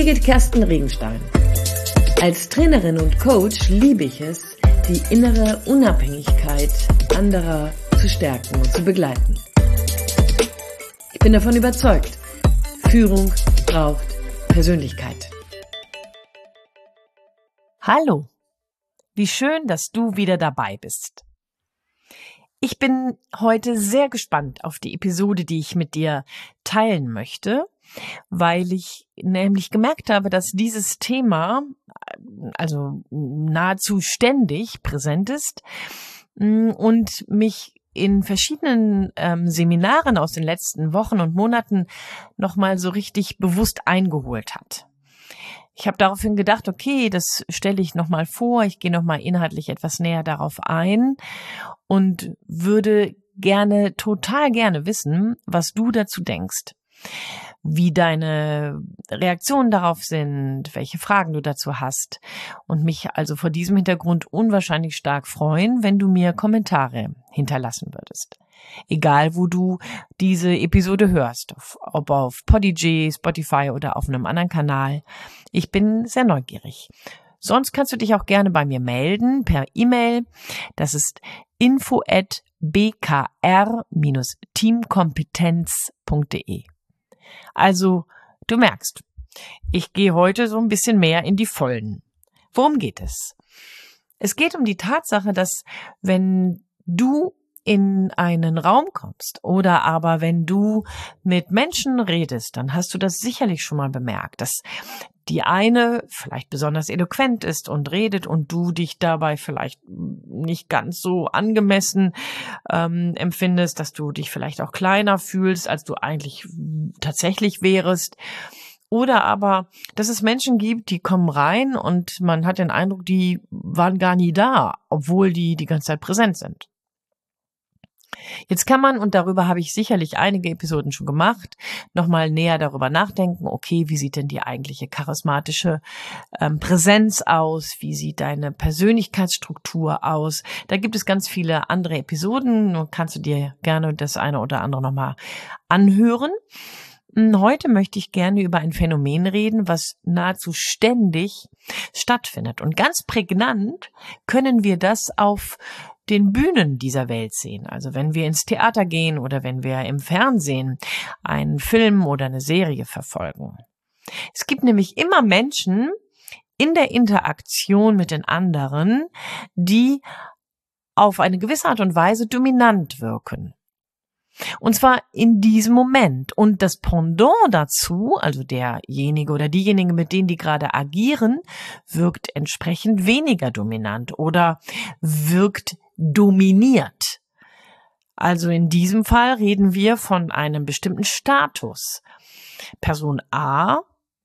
Birgit Kersten Regenstein. Als Trainerin und Coach liebe ich es, die innere Unabhängigkeit anderer zu stärken und zu begleiten. Ich bin davon überzeugt, Führung braucht Persönlichkeit. Hallo, wie schön, dass du wieder dabei bist. Ich bin heute sehr gespannt auf die Episode, die ich mit dir teilen möchte, weil ich nämlich gemerkt habe, dass dieses Thema also nahezu ständig präsent ist und mich in verschiedenen Seminaren aus den letzten Wochen und Monaten nochmal so richtig bewusst eingeholt hat. Ich habe daraufhin gedacht, okay, das stelle ich nochmal vor, ich gehe nochmal inhaltlich etwas näher darauf ein und würde total gerne wissen, was du dazu denkst, wie deine Reaktionen darauf sind, welche Fragen du dazu hast und mich also vor diesem Hintergrund unwahrscheinlich stark freuen, wenn du mir Kommentare hinterlassen würdest. Egal, wo du diese Episode hörst, ob auf Podigy, Spotify oder auf einem anderen Kanal. Ich bin sehr neugierig. Sonst kannst du dich auch gerne bei mir melden per E-Mail. Das ist info@bkr-teamkompetenz.de. Also, du merkst, ich gehe heute so ein bisschen mehr in die Vollen. Worum geht es? Es geht um die Tatsache, dass wenn du in einen Raum kommst oder aber wenn du mit Menschen redest, dann hast du das sicherlich schon mal bemerkt, dass die eine vielleicht besonders eloquent ist und redet und du dich dabei vielleicht nicht ganz so angemessen empfindest, dass du dich vielleicht auch kleiner fühlst, als du eigentlich tatsächlich wärest. Oder aber, dass es Menschen gibt, die kommen rein und man hat den Eindruck, die waren gar nie da, obwohl die ganze Zeit präsent sind. Jetzt kann man, und darüber habe ich sicherlich einige Episoden schon gemacht, nochmal näher darüber nachdenken, okay, wie sieht denn die eigentliche charismatische Präsenz aus? Wie sieht deine Persönlichkeitsstruktur aus? Da gibt es ganz viele andere Episoden, und kannst du dir gerne das eine oder andere nochmal anhören. Heute möchte ich gerne über ein Phänomen reden, was nahezu ständig stattfindet. Und ganz prägnant können wir das auf den Bühnen dieser Welt sehen. Also wenn wir ins Theater gehen oder wenn wir im Fernsehen einen Film oder eine Serie verfolgen. Es gibt nämlich immer Menschen in der Interaktion mit den anderen, die auf eine gewisse Art und Weise dominant wirken. Und zwar in diesem Moment. Und das Pendant dazu, also derjenige oder diejenige, mit denen die gerade agieren, wirkt entsprechend weniger dominant oder wirkt dominiert. Also in diesem Fall reden wir von einem bestimmten Status. Person A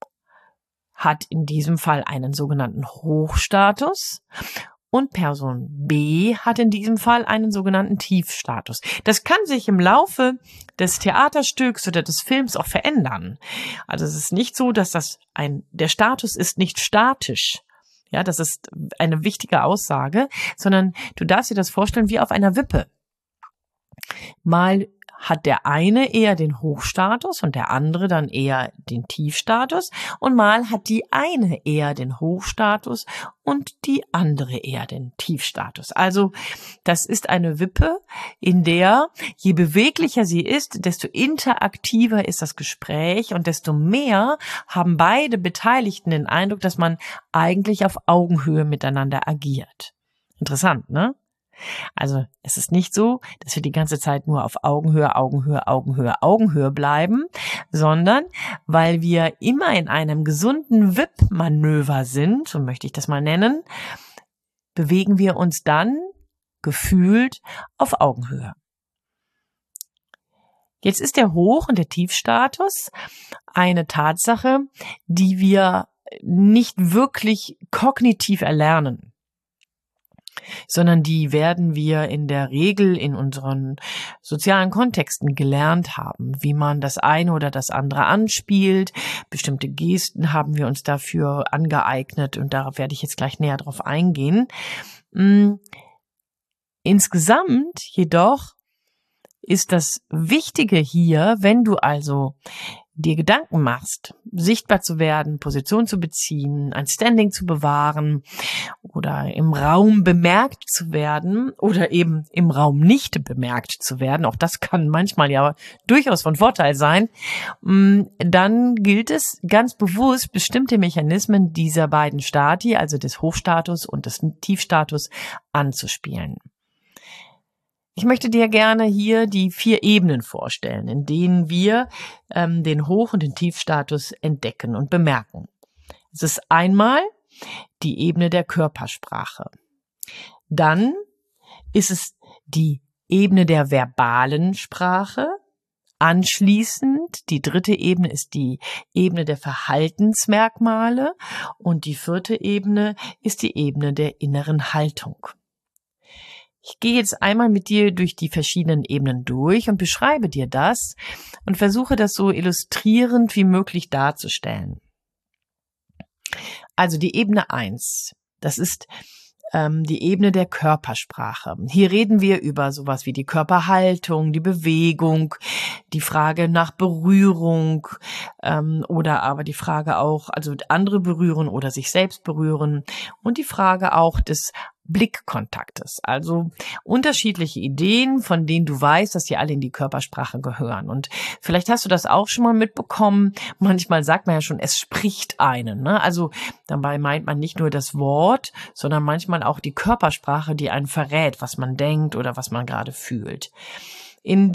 hat in diesem Fall einen sogenannten Hochstatus und Person B hat in diesem Fall einen sogenannten Tiefstatus. Das kann sich im Laufe des Theaterstücks oder des Films auch verändern. Also es ist nicht so, dass der Status ist nicht statisch. Ja, das ist eine wichtige Aussage, sondern du darfst dir das vorstellen wie auf einer Wippe. Mal hat der eine eher den Hochstatus und der andere dann eher den Tiefstatus und mal hat die eine eher den Hochstatus und die andere eher den Tiefstatus. Also das ist eine Wippe, in der je beweglicher sie ist, desto interaktiver ist das Gespräch und desto mehr haben beide Beteiligten den Eindruck, dass man eigentlich auf Augenhöhe miteinander agiert. Interessant, ne? Also es ist nicht so, dass wir die ganze Zeit nur auf Augenhöhe bleiben, sondern weil wir immer in einem gesunden Wippmanöver sind, so möchte ich das mal nennen, bewegen wir uns dann gefühlt auf Augenhöhe. Jetzt ist der Hoch- und der Tiefstatus eine Tatsache, die wir nicht wirklich kognitiv erlernen, sondern die werden wir in der Regel in unseren sozialen Kontexten gelernt haben, wie man das eine oder das andere anspielt. Bestimmte Gesten haben wir uns dafür angeeignet und darauf werde ich jetzt gleich näher drauf eingehen. Insgesamt jedoch ist das Wichtige hier, wenn du also dir Gedanken machst, sichtbar zu werden, Position zu beziehen, ein Standing zu bewahren oder im Raum bemerkt zu werden oder eben im Raum nicht bemerkt zu werden, auch das kann manchmal ja durchaus von Vorteil sein, dann gilt es ganz bewusst, bestimmte Mechanismen dieser beiden Stati, also des Hochstatus und des Tiefstatus, anzuspielen. Ich möchte dir gerne hier die 4 Ebenen vorstellen, in denen wir den Hoch- und den Tiefstatus entdecken und bemerken. Es ist einmal die Ebene der Körpersprache. Dann ist es die Ebene der verbalen Sprache. Anschließend, die 3. Ebene ist die Ebene der Verhaltensmerkmale und die 4. Ebene ist die Ebene der inneren Haltung. Ich gehe jetzt einmal mit dir durch die verschiedenen Ebenen durch und beschreibe dir das und versuche das so illustrierend wie möglich darzustellen. Also die Ebene 1, das ist die Ebene der Körpersprache. Hier reden wir über sowas wie die Körperhaltung, die Bewegung, die Frage nach Berührung oder aber die Frage auch, also andere berühren oder sich selbst berühren und die Frage auch des Blickkontaktes. Also unterschiedliche Ideen, von denen du weißt, dass sie alle in die Körpersprache gehören. Und vielleicht hast du das auch schon mal mitbekommen. Manchmal sagt man ja schon, es spricht einen, ne? Also dabei meint man nicht nur das Wort, sondern manchmal auch die Körpersprache, die einen verrät, was man denkt oder was man gerade fühlt. In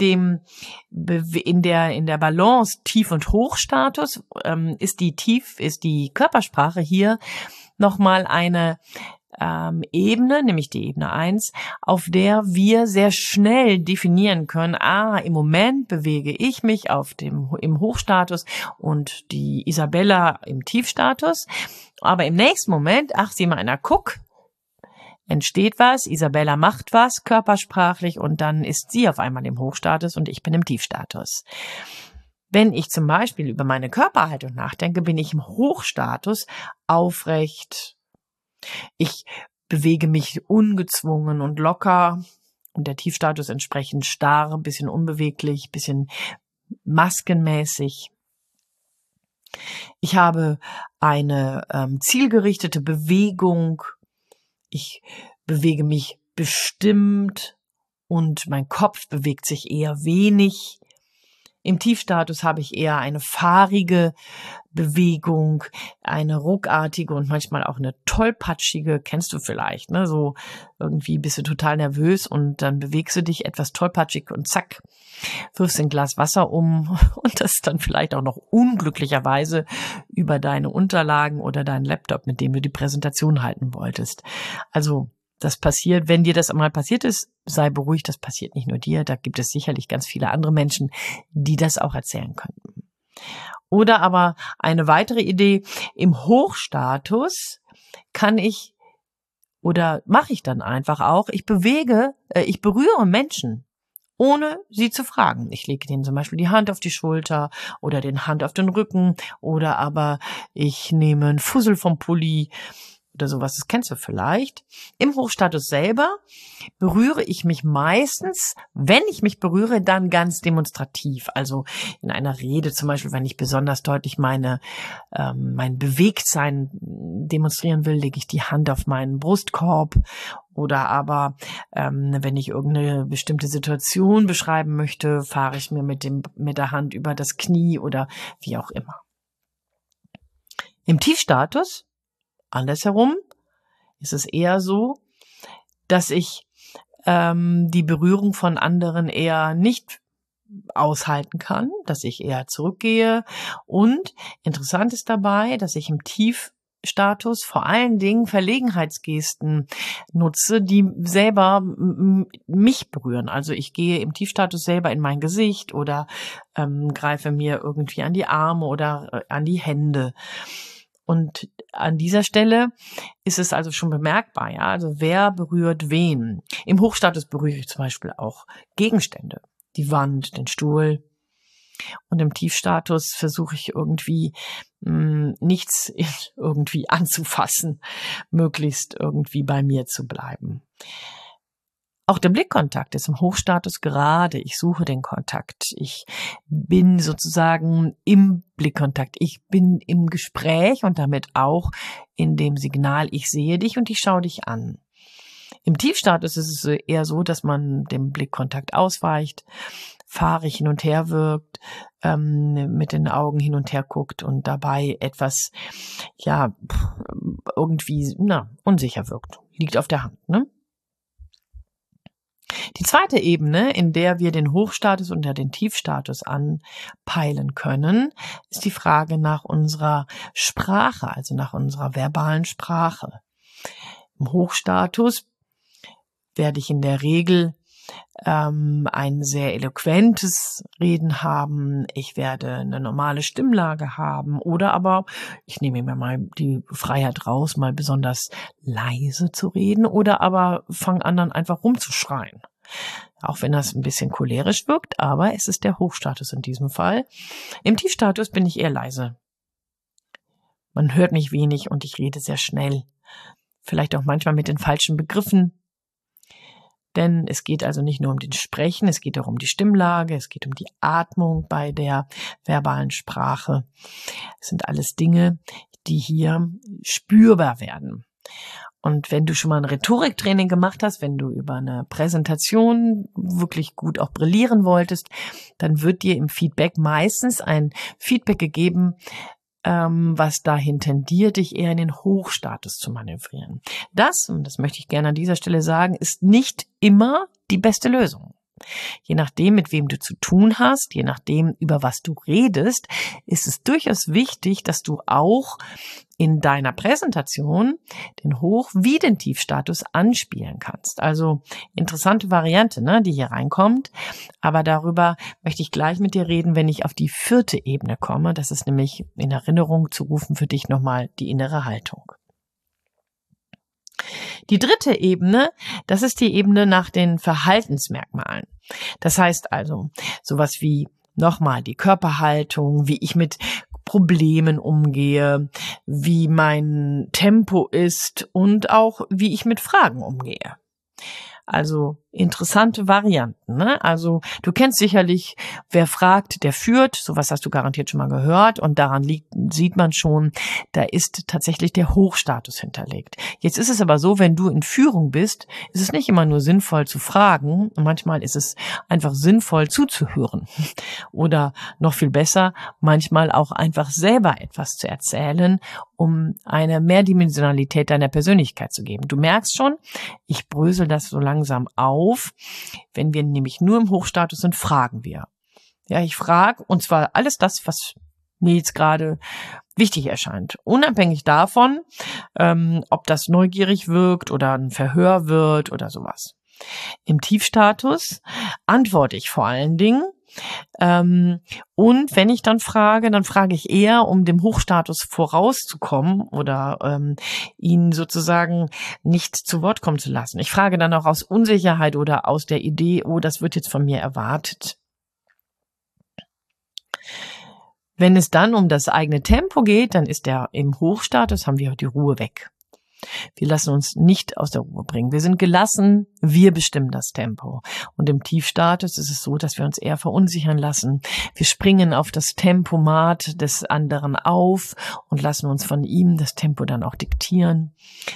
der Balance Tief- und Hochstatus ist die Körpersprache hier nochmal eine Ebene, nämlich die Ebene 1, auf der wir sehr schnell definieren können, im Moment bewege ich mich im Hochstatus und die Isabella im Tiefstatus, aber im nächsten Moment, sieh mal einer, guck, entsteht was, Isabella macht was körpersprachlich und dann ist sie auf einmal im Hochstatus und ich bin im Tiefstatus. Wenn ich zum Beispiel über meine Körperhaltung nachdenke, bin ich im Hochstatus aufrecht. Ich bewege mich ungezwungen und locker und der Tiefstatus entsprechend starr, ein bisschen unbeweglich, ein bisschen maskenmäßig. Ich habe eine zielgerichtete Bewegung. Ich bewege mich bestimmt und mein Kopf bewegt sich eher wenig. Im Tiefstatus habe ich eher eine fahrige Bewegung, eine ruckartige und manchmal auch eine tollpatschige, kennst du vielleicht, ne? So irgendwie bist du total nervös und dann bewegst du dich etwas tollpatschig und zack, wirfst ein Glas Wasser um und das dann vielleicht auch noch unglücklicherweise über deine Unterlagen oder deinen Laptop, mit dem du die Präsentation halten wolltest. Also das passiert, wenn dir das einmal passiert ist, sei beruhigt, das passiert nicht nur dir, da gibt es sicherlich ganz viele andere Menschen, die das auch erzählen könnten. Oder aber eine weitere Idee, im Hochstatus mache ich dann einfach auch, ich berühre Menschen, ohne sie zu fragen. Ich lege denen zum Beispiel die Hand auf die Schulter oder den Hand auf den Rücken oder aber ich nehme einen Fussel vom Pulli oder sowas, das kennst du vielleicht. Im Hochstatus selber berühre ich mich meistens, wenn ich mich berühre, dann ganz demonstrativ. Also in einer Rede zum Beispiel, wenn ich besonders deutlich mein Bewegtsein demonstrieren will, lege ich die Hand auf meinen Brustkorb. Oder aber wenn ich irgendeine bestimmte Situation beschreiben möchte, fahre ich mir mit der Hand über das Knie oder wie auch immer. Im Tiefstatus andersherum ist es eher so, dass ich die Berührung von anderen eher nicht aushalten kann, dass ich eher zurückgehe. Und interessant ist dabei, dass ich im Tiefstatus vor allen Dingen Verlegenheitsgesten nutze, die selber mich berühren. Also ich gehe im Tiefstatus selber in mein Gesicht oder greife mir irgendwie an die Arme oder an die Hände. Und an dieser Stelle ist es also schon bemerkbar, ja, also wer berührt wen. Im Hochstatus berühre ich zum Beispiel auch Gegenstände, die Wand, den Stuhl. Und im Tiefstatus versuche ich irgendwie nichts irgendwie anzufassen, möglichst irgendwie bei mir zu bleiben. Auch der Blickkontakt ist im Hochstatus gerade. Ich suche den Kontakt. Ich bin sozusagen im Blickkontakt. Ich bin im Gespräch und damit auch in dem Signal, ich sehe dich und ich schaue dich an. Im Tiefstatus ist es eher so, dass man dem Blickkontakt ausweicht, fahrig hin und her wirkt, mit den Augen hin und her guckt und dabei etwas, irgendwie, unsicher wirkt. Liegt auf der Hand, ne? Die zweite Ebene, in der wir den Hochstatus und den Tiefstatus anpeilen können, ist die Frage nach unserer Sprache, also nach unserer verbalen Sprache. Im Hochstatus werde ich in der Regel ein sehr eloquentes Reden haben, ich werde eine normale Stimmlage haben oder aber ich nehme mir mal die Freiheit raus, mal besonders leise zu reden oder aber fange an, dann einfach rumzuschreien. Auch wenn das ein bisschen cholerisch wirkt, aber es ist der Hochstatus in diesem Fall. Im Tiefstatus bin ich eher leise. Man hört mich wenig und ich rede sehr schnell. Vielleicht auch manchmal mit den falschen Begriffen. Denn es geht also nicht nur um den Sprechen, es geht auch um die Stimmlage, es geht um die Atmung bei der verbalen Sprache. Es sind alles Dinge, die hier spürbar werden. Und wenn du schon mal ein Rhetoriktraining gemacht hast, wenn du über eine Präsentation wirklich gut auch brillieren wolltest, dann wird dir im Feedback meistens ein Feedback gegeben, was dahin tendiert, dich eher in den Hochstatus zu manövrieren. Das, und das möchte ich gerne an dieser Stelle sagen, ist nicht immer die beste Lösung. Je nachdem, mit wem du zu tun hast, je nachdem, über was du redest, ist es durchaus wichtig, dass du auch in deiner Präsentation den Hoch- wie den Tiefstatus anspielen kannst. Also interessante Variante, ne, die hier reinkommt. Aber darüber möchte ich gleich mit dir reden, wenn ich auf die 4. Ebene komme. Das ist nämlich in Erinnerung zu rufen für dich nochmal die innere Haltung. Die 3. Ebene, das ist die Ebene nach den Verhaltensmerkmalen. Das heißt also sowas wie nochmal die Körperhaltung, wie ich mit Problemen umgehe, wie mein Tempo ist und auch wie ich mit Fragen umgehe. Also interessante Varianten, ne? Also du kennst sicherlich, wer fragt, der führt. Sowas hast du garantiert schon mal gehört. Und daran sieht man schon, da ist tatsächlich der Hochstatus hinterlegt. Jetzt ist es aber so, wenn du in Führung bist, ist es nicht immer nur sinnvoll zu fragen. Manchmal ist es einfach sinnvoll zuzuhören. Oder noch viel besser, manchmal auch einfach selber etwas zu erzählen, um eine Mehrdimensionalität deiner Persönlichkeit zu geben. Du merkst schon, ich brösel das so langsam auf. Wenn wir nämlich nur im Hochstatus sind, fragen wir. Ja, ich frage, und zwar alles das, was mir jetzt gerade wichtig erscheint. Unabhängig davon, ob das neugierig wirkt oder ein Verhör wird oder sowas. Im Tiefstatus antworte ich vor allen Dingen. Und wenn ich dann frage ich eher, um dem Hochstatus vorauszukommen oder ihn sozusagen nicht zu Wort kommen zu lassen. Ich frage dann auch aus Unsicherheit oder aus der Idee, oh, das wird jetzt von mir erwartet. Wenn es dann um das eigene Tempo geht, dann ist im Hochstatus, haben wir die Ruhe weg. Wir lassen uns nicht aus der Ruhe bringen. Wir sind gelassen, wir bestimmen das Tempo. Und im Tiefstatus ist es so, dass wir uns eher verunsichern lassen. Wir springen auf das Tempomat des anderen auf und lassen uns von ihm das Tempo dann auch diktieren.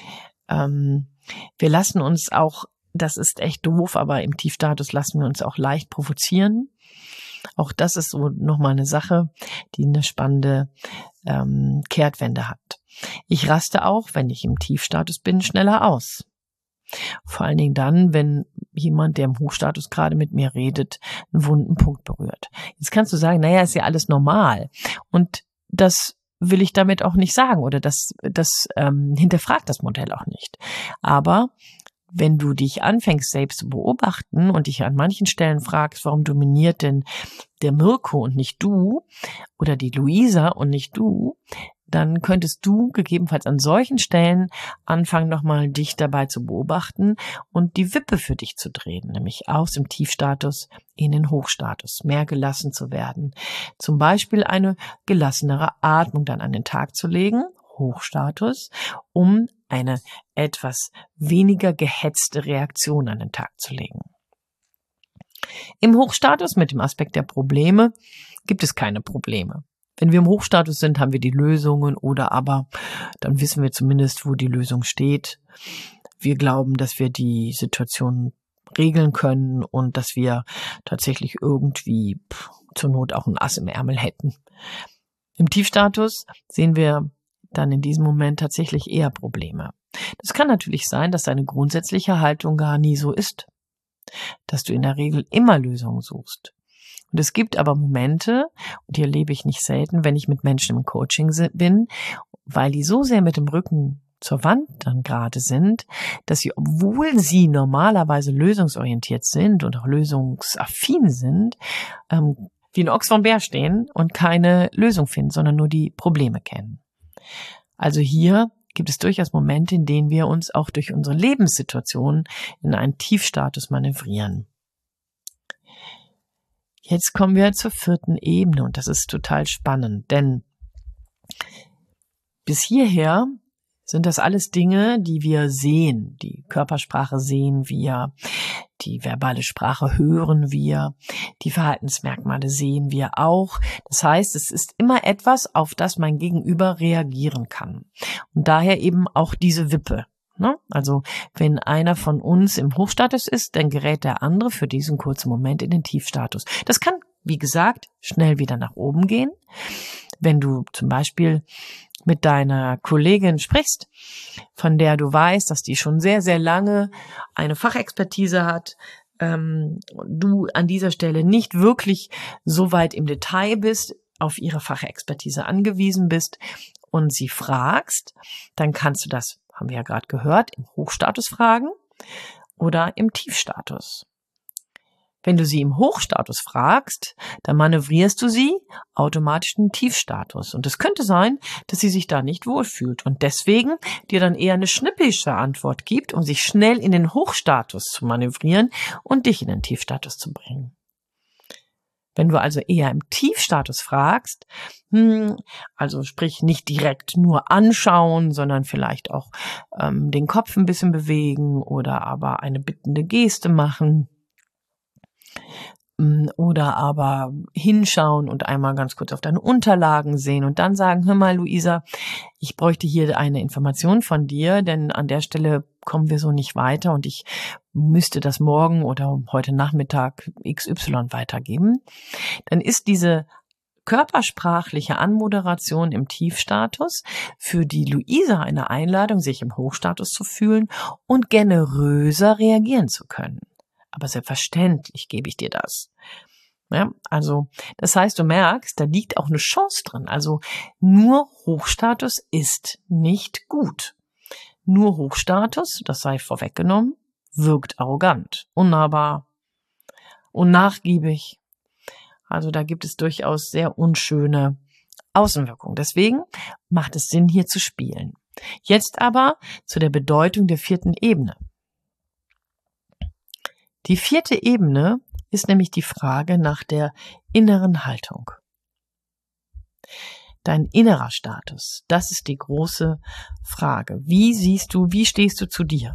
Wir lassen uns auch, das ist echt doof, aber im Tiefstatus lassen wir uns auch leicht provozieren. Auch das ist so nochmal eine Sache, die eine spannende Kehrtwende hat. Ich raste auch, wenn ich im Tiefstatus bin, schneller aus. Vor allen Dingen dann, wenn jemand, der im Hochstatus gerade mit mir redet, einen wunden Punkt berührt. Jetzt kannst du sagen, naja, ist ja alles normal. Und das will ich damit auch nicht sagen oder das hinterfragt das Modell auch nicht. Aber wenn du dich anfängst, selbst zu beobachten und dich an manchen Stellen fragst, warum dominiert denn der Mirko und nicht du oder die Luisa und nicht du, dann könntest du gegebenenfalls an solchen Stellen anfangen, nochmal dich dabei zu beobachten und die Wippe für dich zu drehen, nämlich aus dem Tiefstatus in den Hochstatus, mehr gelassen zu werden. Zum Beispiel eine gelassenere Atmung dann an den Tag zu legen, Hochstatus, um eine etwas weniger gehetzte Reaktion an den Tag zu legen. Im Hochstatus mit dem Aspekt der Probleme gibt es keine Probleme. Wenn wir im Hochstatus sind, haben wir die Lösungen oder aber dann wissen wir zumindest, wo die Lösung steht. Wir glauben, dass wir die Situation regeln können und dass wir tatsächlich irgendwie zur Not auch ein Ass im Ärmel hätten. Im Tiefstatus sehen wir dann in diesem Moment tatsächlich eher Probleme. Das kann natürlich sein, dass deine grundsätzliche Haltung gar nie so ist, dass du in der Regel immer Lösungen suchst. Und es gibt aber Momente, und die erlebe ich nicht selten, wenn ich mit Menschen im Coaching bin, weil die so sehr mit dem Rücken zur Wand dann gerade sind, dass sie, obwohl sie normalerweise lösungsorientiert sind und auch lösungsaffin sind, wie ein Ochs vorm Bär stehen und keine Lösung finden, sondern nur die Probleme kennen. Also hier gibt es durchaus Momente, in denen wir uns auch durch unsere Lebenssituation in einen Tiefstatus manövrieren. Jetzt kommen wir zur 4. Ebene und das ist total spannend, denn bis hierher sind das alles Dinge, die wir sehen. Die Körpersprache sehen wir, die verbale Sprache hören wir, die Verhaltensmerkmale sehen wir auch. Das heißt, es ist immer etwas, auf das mein Gegenüber reagieren kann. Und daher eben auch diese Wippe. Also wenn einer von uns im Hochstatus ist, dann gerät der andere für diesen kurzen Moment in den Tiefstatus. Das kann, wie gesagt, schnell wieder nach oben gehen. Wenn du zum Beispiel mit deiner Kollegin sprichst, von der du weißt, dass die schon sehr, sehr lange eine Fachexpertise hat, du an dieser Stelle nicht wirklich so weit im Detail bist, auf ihre Fachexpertise angewiesen bist und sie fragst, dann kannst du das, haben wir ja gerade gehört, im Hochstatus fragen oder im Tiefstatus. Wenn du sie im Hochstatus fragst, dann manövrierst du sie automatisch in den Tiefstatus. Und es könnte sein, dass sie sich da nicht wohlfühlt und deswegen dir dann eher eine schnippische Antwort gibt, um sich schnell in den Hochstatus zu manövrieren und dich in den Tiefstatus zu bringen. Wenn du also eher im Tiefstatus fragst, also sprich nicht direkt nur anschauen, sondern vielleicht auch den Kopf ein bisschen bewegen oder aber eine bittende Geste machen, oder aber hinschauen und einmal ganz kurz auf deine Unterlagen sehen und dann sagen, hör mal, Luisa, ich bräuchte hier eine Information von dir, denn an der Stelle kommen wir so nicht weiter und ich müsste das morgen oder heute Nachmittag XY weitergeben. Dann ist diese körpersprachliche Anmoderation im Tiefstatus für die Luisa eine Einladung, sich im Hochstatus zu fühlen und generöser reagieren zu können. Aber selbstverständlich gebe ich dir das. Ja, also das heißt, du merkst, da liegt auch eine Chance drin. Also nur Hochstatus ist nicht gut. Nur Hochstatus, das sei vorweggenommen, wirkt arrogant, unnahbar, unnachgiebig. Also da gibt es durchaus sehr unschöne Außenwirkungen. Deswegen macht es Sinn, hier zu spielen. Jetzt aber zu der Bedeutung der 4. Ebene. Die 4. Ebene ist nämlich die Frage nach der inneren Haltung. Dein innerer Status, das ist die große Frage. Wie stehst du zu dir?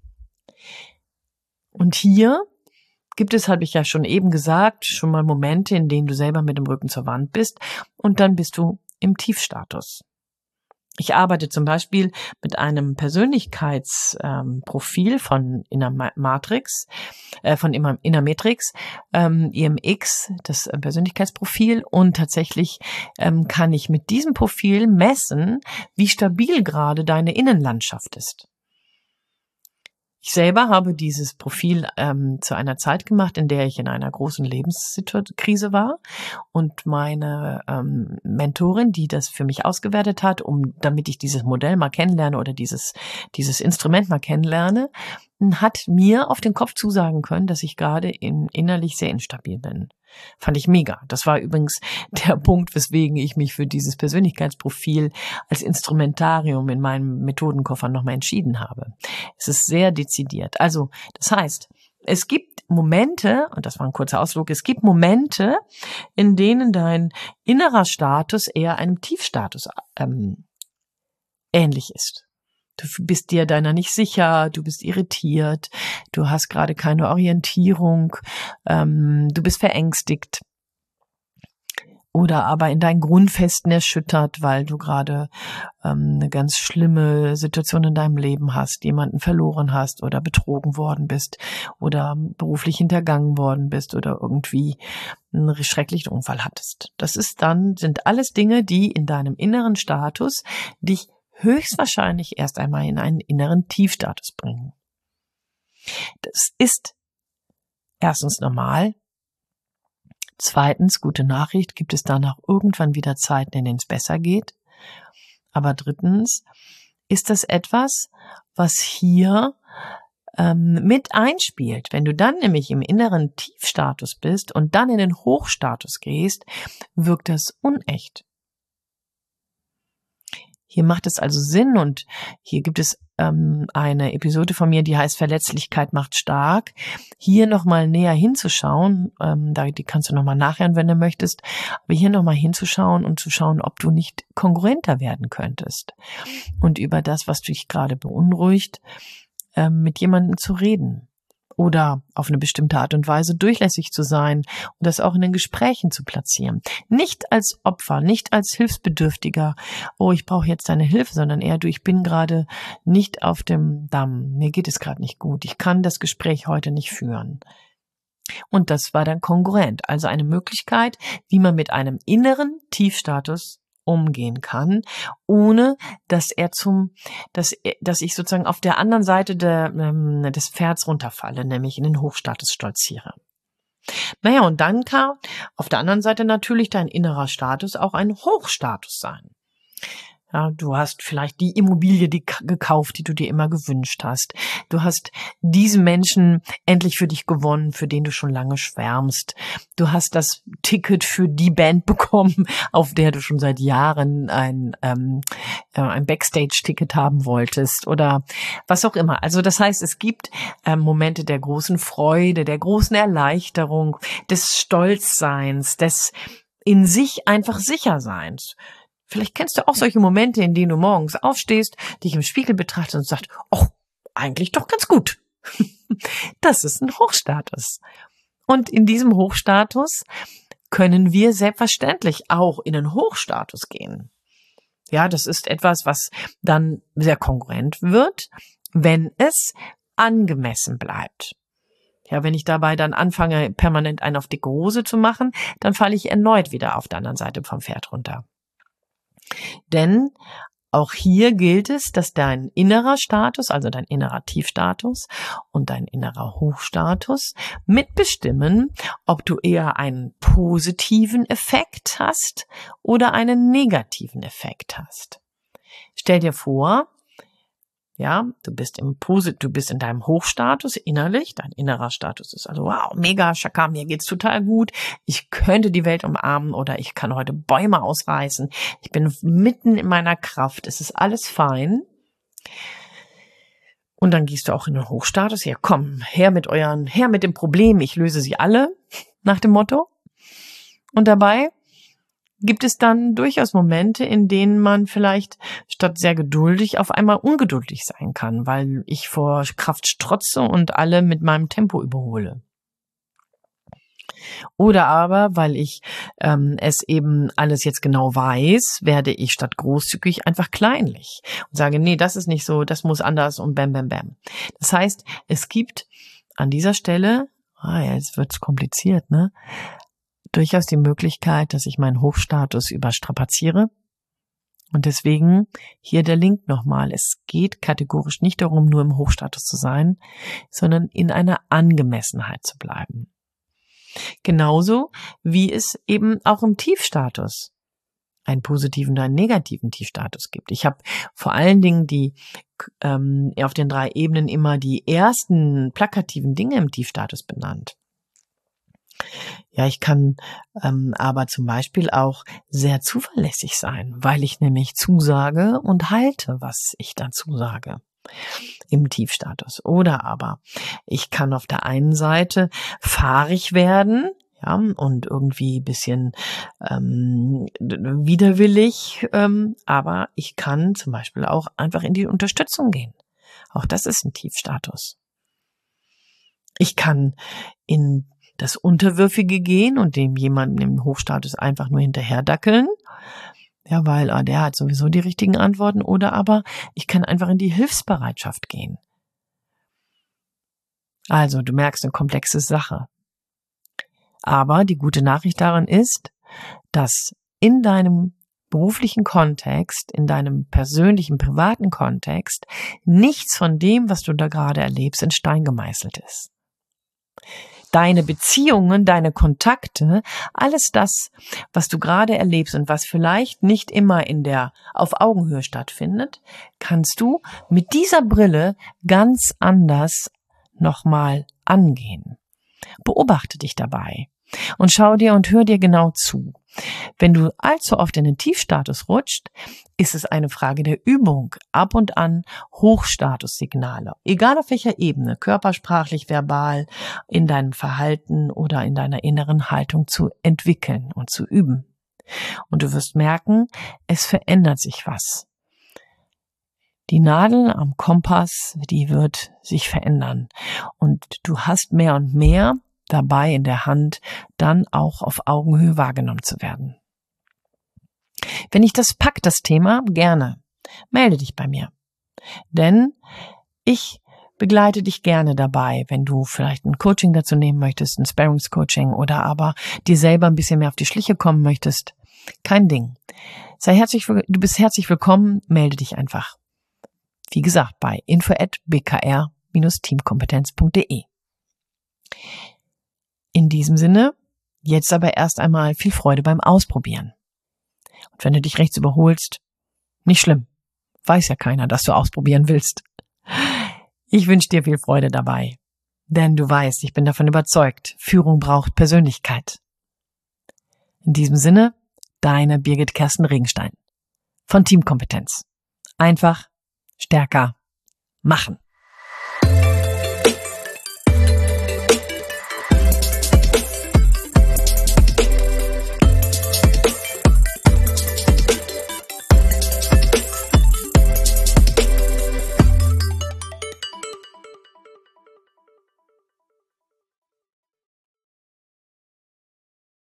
Und hier gibt es, habe ich ja schon eben gesagt, schon mal Momente, in denen du selber mit dem Rücken zur Wand bist und dann bist du im Tiefstatus. Ich arbeite zum Beispiel mit einem Persönlichkeitsprofil von Innermatrix, Innermatrix, IMX, das Persönlichkeitsprofil, und tatsächlich kann ich mit diesem Profil messen, wie stabil gerade deine Innenlandschaft ist. Ich selber habe dieses Profil zu einer Zeit gemacht, in der ich in einer großen Lebenskrise war, und meine Mentorin, die das für mich ausgewertet hat, damit ich dieses Modell mal kennenlerne oder dieses Instrument mal kennenlerne, hat mir auf den Kopf zusagen können, dass ich gerade innerlich sehr instabil bin. Fand ich mega. Das war übrigens der Punkt, weswegen ich mich für dieses Persönlichkeitsprofil als Instrumentarium in meinem Methodenkoffer nochmal entschieden habe. Es ist sehr dezidiert. Also, das heißt, es gibt Momente, und das war ein kurzer Ausflug, es gibt Momente, in denen dein innerer Status eher einem Tiefstatus ähnlich ist. Du bist dir deiner nicht sicher, du bist irritiert, du hast gerade keine Orientierung, du bist verängstigt oder aber in deinen Grundfesten erschüttert, weil du gerade eine ganz schlimme Situation in deinem Leben hast, jemanden verloren hast oder betrogen worden bist oder beruflich hintergangen worden bist oder irgendwie einen schrecklichen Unfall hattest. Sind alles Dinge, die in deinem inneren Status dich höchstwahrscheinlich erst einmal in einen inneren Tiefstatus bringen. Das ist erstens normal. Zweitens, gute Nachricht, gibt es danach irgendwann wieder Zeiten, in denen es besser geht. Aber drittens ist das etwas, was hier mit einspielt. Wenn du dann nämlich im inneren Tiefstatus bist und dann in den Hochstatus gehst, wirkt das unecht. Hier macht es also Sinn und hier gibt es eine Episode von mir, die heißt Verletzlichkeit macht stark. Hier nochmal näher hinzuschauen, die kannst du nochmal nachhören, wenn du möchtest, aber hier nochmal hinzuschauen und zu schauen, ob du nicht kongruenter werden könntest und über das, was dich gerade beunruhigt, mit jemandem zu reden. Oder auf eine bestimmte Art und Weise durchlässig zu sein und das auch in den Gesprächen zu platzieren. Nicht als Opfer, nicht als Hilfsbedürftiger, oh, ich brauche jetzt deine Hilfe, sondern eher, du, ich bin gerade nicht auf dem Damm, mir geht es gerade nicht gut, ich kann das Gespräch heute nicht führen. Und das war dann kongruent, also eine Möglichkeit, wie man mit einem inneren Tiefstatus umgehen kann, ohne dass ich sozusagen auf der anderen Seite des Pferds runterfalle, nämlich in den Hochstatus stolziere. Naja, und dann kann auf der anderen Seite natürlich dein innerer Status auch ein Hochstatus sein. Ja, du hast vielleicht die Immobilie gekauft, die du dir immer gewünscht hast. Du hast diesen Menschen endlich für dich gewonnen, für den du schon lange schwärmst. Du hast das Ticket für die Band bekommen, auf der du schon seit Jahren ein Backstage-Ticket haben wolltest oder was auch immer. Also das heißt, es gibt Momente der großen Freude, der großen Erleichterung, des Stolzseins, des in sich einfach Sicherseins. Vielleicht kennst du auch solche Momente, in denen du morgens aufstehst, dich im Spiegel betrachtest und sagst, oh, eigentlich doch ganz gut. Das ist ein Hochstatus. Und in diesem Hochstatus können wir selbstverständlich auch in den Hochstatus gehen. Ja, das ist etwas, was dann sehr kongruent wird, wenn es angemessen bleibt. Ja, wenn ich dabei dann anfange, permanent einen auf dicke Hose zu machen, dann falle ich erneut wieder auf der anderen Seite vom Pferd runter. Denn auch hier gilt es, dass dein innerer Status, also dein innerer Tiefstatus und dein innerer Hochstatus mitbestimmen, ob du eher einen positiven Effekt hast oder einen negativen Effekt hast. Stell dir vor, ja, du bist in deinem Hochstatus innerlich, dein innerer Status ist also, wow, mega, Chaka, mir geht's total gut, ich könnte die Welt umarmen oder ich kann heute Bäume ausreißen, ich bin mitten in meiner Kraft, es ist alles fein. Und dann gehst du auch in den Hochstatus, ja komm, her mit dem Problem, ich löse sie alle, nach dem Motto. Und dabei gibt es dann durchaus Momente, in denen man vielleicht statt sehr geduldig auf einmal ungeduldig sein kann, weil ich vor Kraft strotze und alle mit meinem Tempo überhole. Oder aber, weil ich es eben alles jetzt genau weiß, werde ich statt großzügig einfach kleinlich und sage, nee, das ist nicht so, das muss anders und bam, bam, bam. Das heißt, es gibt an dieser Stelle, jetzt wird's kompliziert, ne? Durchaus die Möglichkeit, dass ich meinen Hochstatus überstrapaziere. Und deswegen hier der Link nochmal. Es geht kategorisch nicht darum, nur im Hochstatus zu sein, sondern in einer Angemessenheit zu bleiben. Genauso wie es eben auch im Tiefstatus einen positiven und einen negativen Tiefstatus gibt. Ich habe vor allen Dingen auf den 3 Ebenen immer die ersten plakativen Dinge im Tiefstatus benannt. Ja, ich kann aber zum Beispiel auch sehr zuverlässig sein, weil ich nämlich zusage und halte, was ich dann zusage im Tiefstatus. Oder aber ich kann auf der einen Seite fahrig werden, ja, und irgendwie bisschen widerwillig, aber ich kann zum Beispiel auch einfach in die Unterstützung gehen. Auch das ist ein Tiefstatus. Ich kann in das Unterwürfige gehen und dem jemanden im Hochstatus einfach nur hinterherdackeln, ja, weil der hat sowieso die richtigen Antworten, oder aber ich kann einfach in die Hilfsbereitschaft gehen. Also, du merkst, eine komplexe Sache. Aber die gute Nachricht daran ist, dass in deinem beruflichen Kontext, in deinem persönlichen, privaten Kontext, nichts von dem, was du da gerade erlebst, in Stein gemeißelt ist. Deine Beziehungen, deine Kontakte, alles das, was du gerade erlebst und was vielleicht nicht immer auf Augenhöhe stattfindet, kannst du mit dieser Brille ganz anders nochmal angehen. Beobachte dich dabei und schau dir und hör dir genau zu. Wenn du allzu oft in den Tiefstatus rutscht, ist es eine Frage der Übung, ab und an Hochstatussignale, egal auf welcher Ebene, körpersprachlich, verbal, in deinem Verhalten oder in deiner inneren Haltung zu entwickeln und zu üben. Und du wirst merken, es verändert sich was. Die Nadel am Kompass, die wird sich verändern. Und du hast mehr und mehr dabei in der Hand, dann auch auf Augenhöhe wahrgenommen zu werden. Wenn dich das packt, das Thema, gerne, melde dich bei mir. Denn ich begleite dich gerne dabei, wenn du vielleicht ein Coaching dazu nehmen möchtest, ein Sparringscoaching, oder aber dir selber ein bisschen mehr auf die Schliche kommen möchtest. Kein Ding. Du bist herzlich willkommen, melde dich einfach. Wie gesagt, bei info@bkr-teamkompetenz.de. In diesem Sinne, jetzt aber erst einmal viel Freude beim Ausprobieren. Und wenn du dich rechts überholst, nicht schlimm. Weiß ja keiner, dass du ausprobieren willst. Ich wünsche dir viel Freude dabei. Denn du weißt, ich bin davon überzeugt, Führung braucht Persönlichkeit. In diesem Sinne, deine Birgit Kersten Regenstein von Teamkompetenz. Einfach stärker machen.